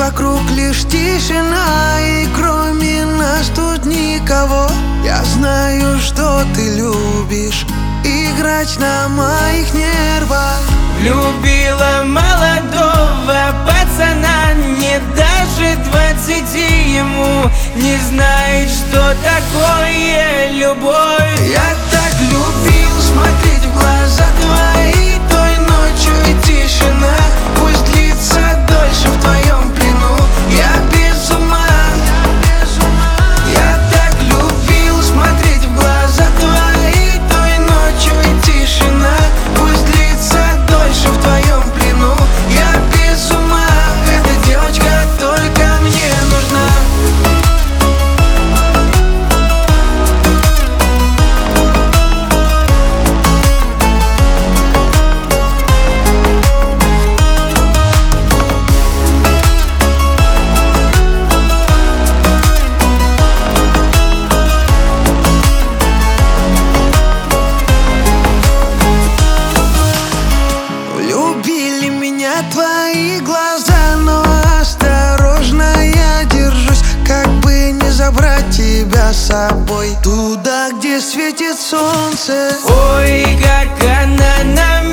вокруг лишь тишина, и кроме нас тут никого. Я знаю, что ты любишь играть на моих нервах. Любила молодого пацана, не даже 20 ему, не знает, что такое любовь. Я так любил смотреть в глаза твои той ночью, и тишина пусть длится дольше в твоем плену. Я без ума. Я так любил смотреть в глаза твои той ночью, и тишина пусть длится дольше в твоем плену. Я без ума. Эта девочка только мне нужна. Любили меня твои глаза, но осторожно я держусь, как бы не забрать тебя с собой туда, где светит солнце. Ой, как она на